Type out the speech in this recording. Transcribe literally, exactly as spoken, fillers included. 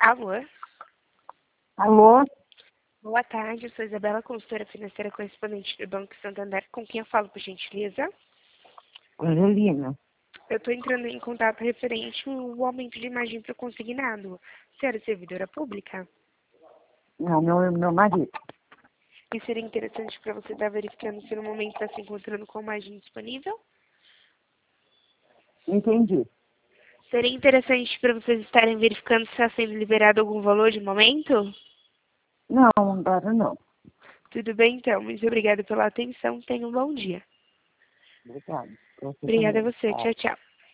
Alô? Alô? Boa tarde, eu sou Isabela, consultora financeira correspondente do Banco Santander. Com quem eu falo, por gentileza? Angelina. Eu estou entrando em contato referente ao aumento de imagem para o consignado. Senhora servidora pública? Não, meu, meu marido. E seria interessante para você estar verificando se no momento está se encontrando com margem disponível? Entendi. Seria interessante para vocês estarem verificando se está sendo liberado algum valor de momento? Não, agora não. Tudo bem, então. Muito obrigada pela atenção. Tenha um bom dia. Obrigada. Você Obrigada a também. você. Tchau. Tchau, tchau.